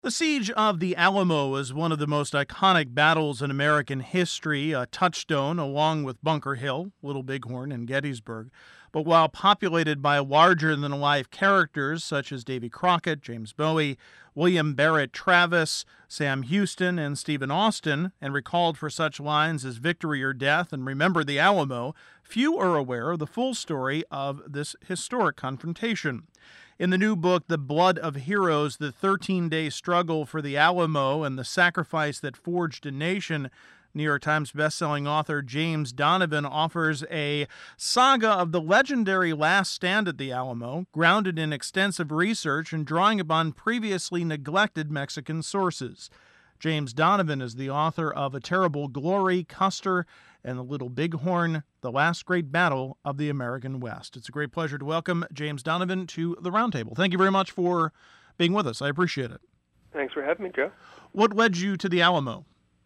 The Siege of the Alamo is one of the most iconic battles in American history, a touchstone along with Bunker Hill, Little Bighorn, and Gettysburg. But while populated by larger than life characters such as Davy Crockett, James Bowie, William Barrett Travis, Sam Houston, and Stephen Austin, and recalled for such lines as Victory or Death and Remember the Alamo, few are aware of the full story of this historic confrontation. In the new book, The Blood of Heroes, the 13-day struggle for the Alamo and the sacrifice that forged a nation, New York Times bestselling author James Donovan offers a saga of the legendary last stand at the Alamo, grounded in extensive research and drawing upon previously neglected Mexican sources. James Donovan is the author of A Terrible Glory, Custer, and the Little Bighorn, the last great battle of the American West. It's a great pleasure to welcome James Donovan to the Roundtable. Thank you very much for being with us. I appreciate it. Thanks for having me, Joe. What led you to the Alamo?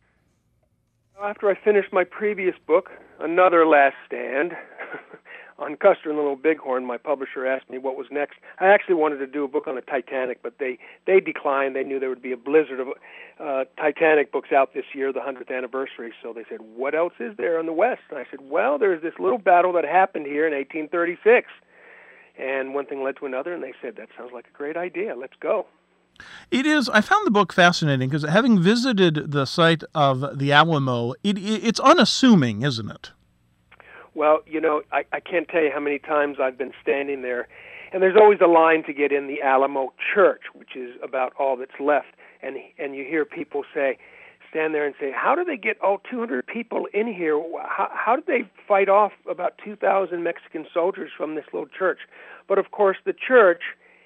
After I finished my previous book, Another Last Stand, on Custer and the Little Bighorn, my publisher asked me what was next. I actually wanted to do a book on the Titanic, but they declined. They knew there would be a blizzard of Titanic books out this year, the 100th anniversary. So they said, what else is there in the West? And I said, well, there's this little battle that happened here in 1836. And one thing led to another, and they said, that sounds like a great idea. Let's go. It is. I found the book fascinating because having visited the site of the Alamo, it's unassuming, isn't it? Well, I can't tell you how many times I've been standing there, and there's always a line to get in the Alamo Church, which is about all that's left. And you hear people stand there and say, how do they get all 200 people in here? How did they fight off about 2,000 Mexican soldiers from this little church? But of course, the church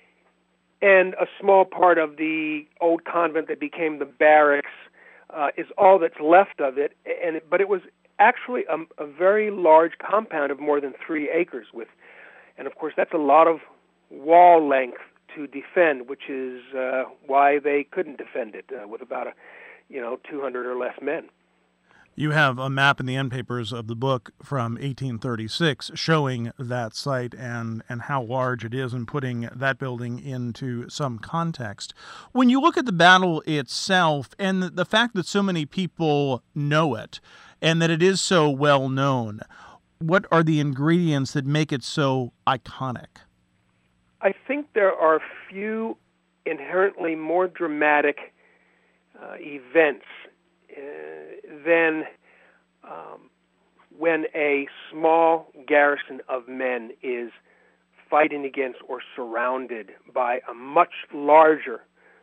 and a small part of the old convent that became the barracks is all that's left of it. But it was actually a very large compound of more than 3 acres and of course that's a lot of wall length to defend, which is why they couldn't defend it with about 200 or less men. You have a map in the end papers of the book from 1836 showing that site and how large it is and putting that building into some context. When you look at the battle itself and the fact that so many people know it and that it is so well known, what are the ingredients that make it so iconic? I think there are few inherently more dramatic events than when a small garrison of men is fighting against or surrounded by a much larger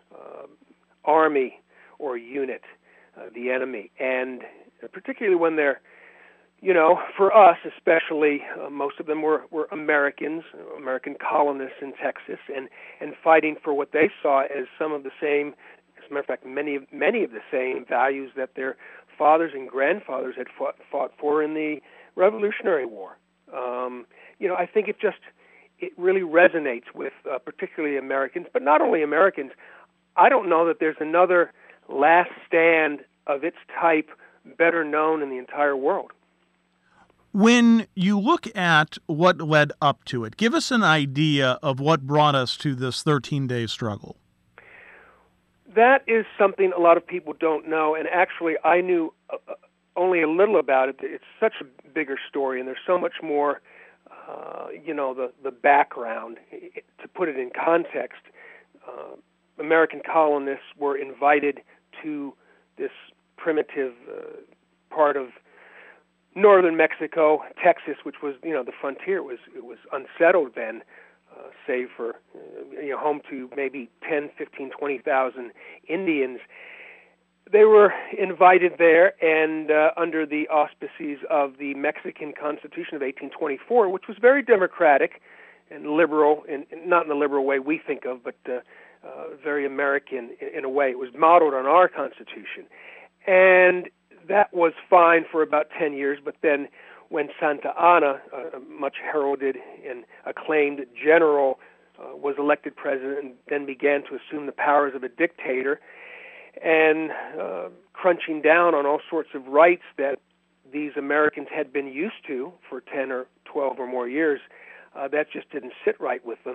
army or unit, the enemy. And particularly when they're, for us especially, most of them were Americans, American colonists in Texas, and fighting for what they saw as some of the same, as a matter of fact, many of the same values that their fathers and grandfathers had fought for in the Revolutionary War. I think it really resonates with particularly Americans, but not only Americans. I don't know that there's another last stand of its type better known in the entire world. When you look at what led up to it, give us an idea of what brought us to this 13-day struggle. That is something a lot of people don't know, and actually I knew only a little about it. It's such a bigger story, and there's so much more, the background. To put it in context, American colonists were invited to this primitive part of northern Mexico, Texas, which was, the frontier. It was unsettled then, save for, home to maybe 10, 15, 20,000 Indians. They were invited there, and under the auspices of the Mexican Constitution of 1824, which was very democratic and liberal, and not in the liberal way we think of, but very American in a way. It was modeled on our Constitution. And that was fine for about 10 years, but then when Santa Anna, a much heralded and acclaimed general, was elected president and then began to assume the powers of a dictator and crunching down on all sorts of rights that these Americans had been used to for 10 or 12 or more years, that just didn't sit right with them.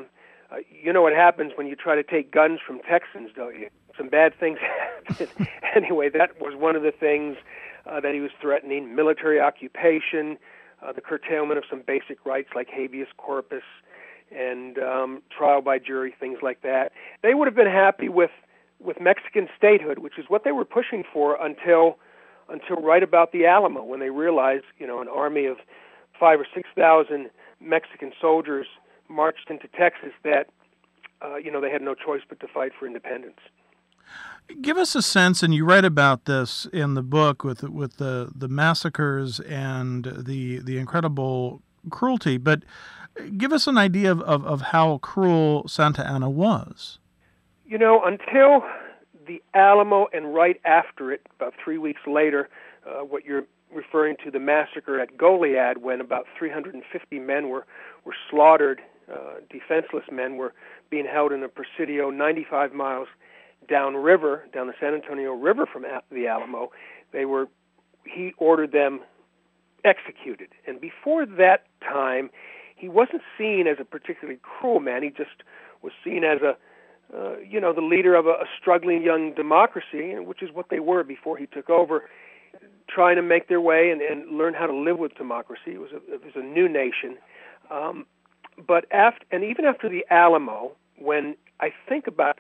You know what happens when you try to take guns from Texans, don't you? Some bad things happen. Anyway, that was one of the things that he was threatening: military occupation, the curtailment of some basic rights like habeas corpus, and trial by jury, things like that. They would have been happy with Mexican statehood, which is what they were pushing for until right about the Alamo, when they realized, an army of 5,000 or 6,000 Mexican soldiers marched into Texas, that they had no choice but to fight for independence. Give us a sense, and you write about this in the book with the massacres and the incredible cruelty, but give us an idea of how cruel Santa Anna was. Until the Alamo and right after it, about 3 weeks later, what you're referring to, the massacre at Goliad, when about 350 men were slaughtered, defenseless men were being held in a presidio 95 miles down the San Antonio River from the Alamo. He ordered them executed. And before that time, he wasn't seen as a particularly cruel man. He just was seen as the leader of a struggling young democracy, which is what they were before he took over, trying to make their way and learn how to live with democracy. It was a new nation. But even after the Alamo, when I think about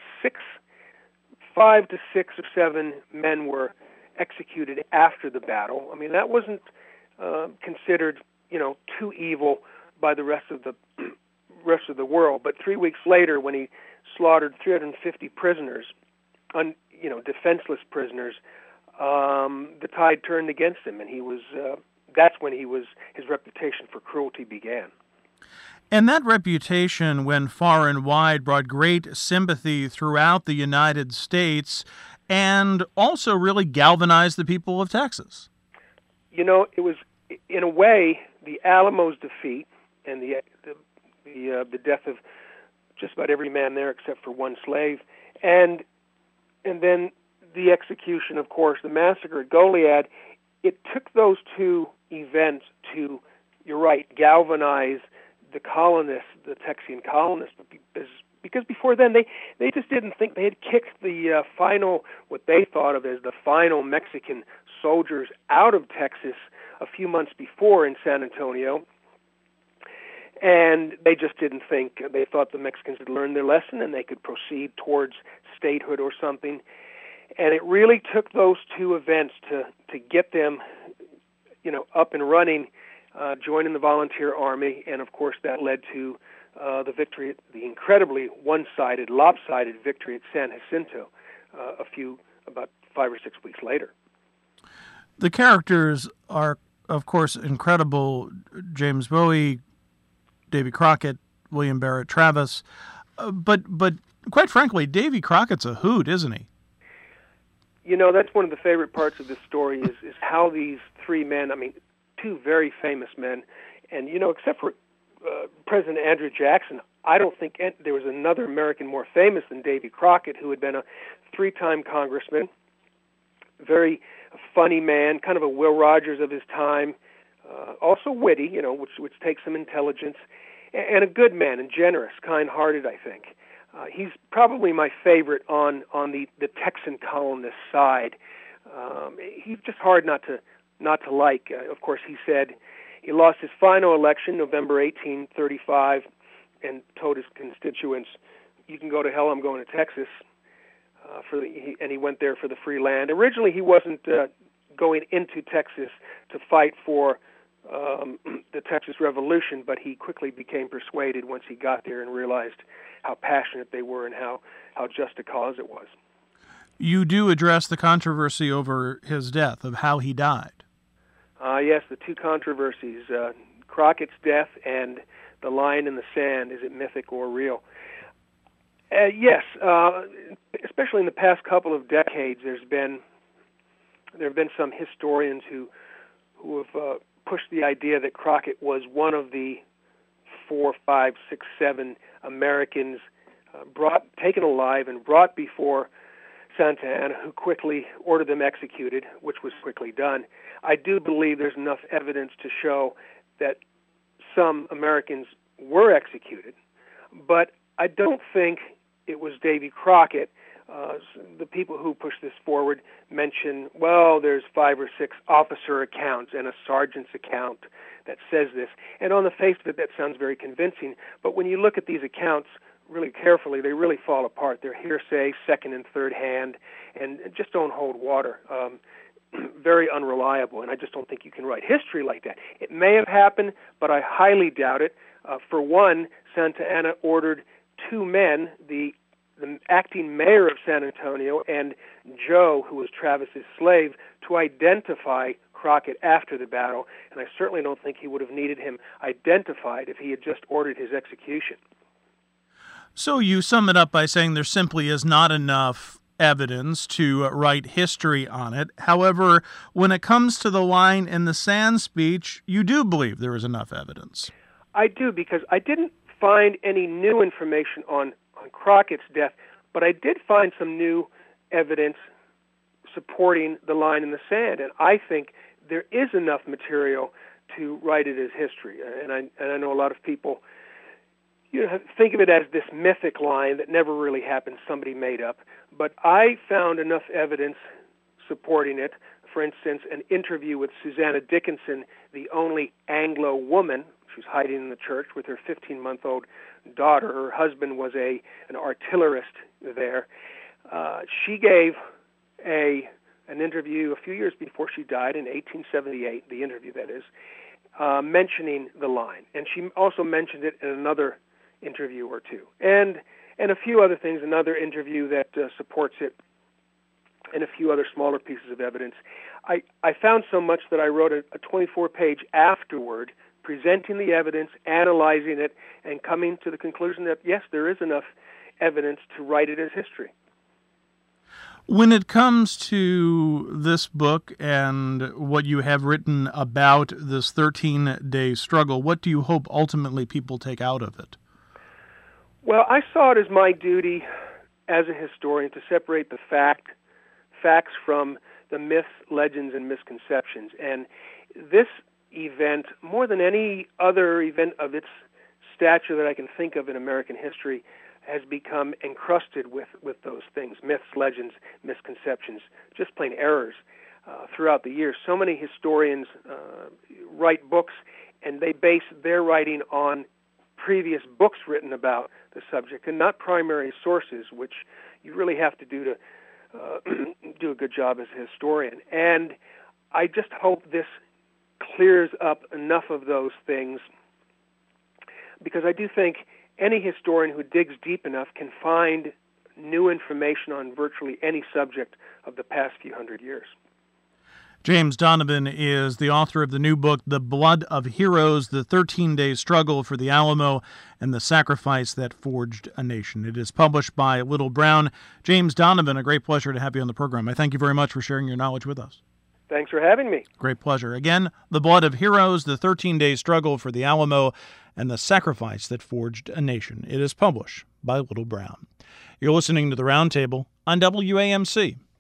5 to 6 or 7 men were executed after the battle, I mean, that wasn't considered, too evil by the rest of the world. But 3 weeks later, when he slaughtered 350 prisoners, defenseless prisoners, the tide turned against him, and that's when his reputation for cruelty began. And that reputation went far and wide, brought great sympathy throughout the United States, and also really galvanized the people of Texas. It was, in a way, the Alamo's defeat and the death of just about every man there except for one slave, and then the execution, of course, the massacre at Goliad. It took those two events to, you're right, galvanize the colonists, the Texian colonists, because before then they just didn't think. They had kicked the what they thought of as the final Mexican soldiers out of Texas a few months before in San Antonio, and they just didn't think. They thought the Mexicans had learned their lesson and they could proceed towards statehood or something. And it really took those two events to get them, up and running, joining the volunteer army, and of course that led to the victory, the incredibly one-sided, lopsided victory at San Jacinto, about 5 or 6 weeks later. The characters are, of course, incredible. James Bowie, Davy Crockett, William Barrett Travis, but quite frankly, Davy Crockett's a hoot, isn't he? That's one of the favorite parts of this story is how these three men, two very famous men, and, except for President Andrew Jackson, I don't think there was another American more famous than Davy Crockett, who had been a 3-time congressman, very funny man, kind of a Will Rogers of his time, also witty, which takes some intelligence, and a good man and generous, kind-hearted, I think. He's probably my favorite on the Texan colonist side. He's just hard not to like. Of course, he said he lost his final election, November 1835, and told his constituents, "You can go to hell. I'm going to Texas." And he went there for the free land. Originally, he wasn't going into Texas to fight for the Texas Revolution, but he quickly became persuaded once he got there and realized how passionate they were and how just a cause it was. You do address the controversy over his death, of how he died. Yes, the two controversies, Crockett's death and the line in the sand, is it mythic or real? Yes, especially in the past couple of decades, there have been some historians who have pushed the idea that Crockett was one of the 4, 5, 6, 7 Americans taken alive and brought before Santa Anna, who quickly ordered them executed, which was quickly done. I do believe there's enough evidence to show that some Americans were executed, but I don't think it was Davy Crockett. The people who push this forward mention, well, there's 5 or 6 officer accounts and a sergeant's account that says this. And on the face of it, that sounds very convincing. But when you look at these accounts really carefully, they really fall apart. They're hearsay, second and third hand, and just don't hold water. Very unreliable, and I just don't think you can write history like that. It may have happened, but I highly doubt it. For one, Santa Anna ordered 2 men, the acting mayor of San Antonio and Joe, who was Travis's slave, to identify Crockett after the battle, and I certainly don't think he would have needed him identified if he had just ordered his execution. So you sum it up by saying there simply is not enough evidence to write history on it. However, when it comes to the line in the Sand speech, you do believe there is enough evidence. I do, because I didn't find any new information on Crockett's death, but I did find some new evidence supporting the line in the sand, and I think there is enough material to write it as history. And I know a lot of people think of it as this mythic line that never really happened, somebody made up. But I found enough evidence supporting it. For instance, an interview with Susanna Dickinson, the only Anglo woman. She was hiding in the church with her 15-month-old daughter. Her husband was an artillerist there. She gave an interview a few years before she died in 1878, the interview that is, mentioning the line. And she also mentioned it in another interview or two. And a few other things, another interview that supports it, and a few other smaller pieces of evidence. I found so much that I wrote a 24-page afterward presenting the evidence, analyzing it, and coming to the conclusion that, yes, there is enough evidence to write it as history. When it comes to this book and what you have written about this 13-day struggle, what do you hope ultimately people take out of it? Well, I saw it as my duty as a historian to separate the facts from the myths, legends, and misconceptions. And this event, more than any other event of its stature that I can think of in American history, has become encrusted with those things, myths, legends, misconceptions, just plain errors throughout the years. So many historians write books, and they base their writing on previous books written about the subject and not primary sources, which you really have to do to do a good job as a historian. And I just hope this clears up enough of those things, because I do think any historian who digs deep enough can find new information on virtually any subject of the past few hundred years. James Donovan is the author of the new book, The Blood of Heroes, The 13-Day Struggle for the Alamo and the Sacrifice That Forged a Nation. It is published by Little Brown. James Donovan, a great pleasure to have you on the program. I thank you very much for sharing your knowledge with us. Thanks for having me. Great pleasure. Again, The Blood of Heroes, The 13-Day Struggle for the Alamo and the Sacrifice That Forged a Nation. It is published by Little Brown. You're listening to The Roundtable on WAMC.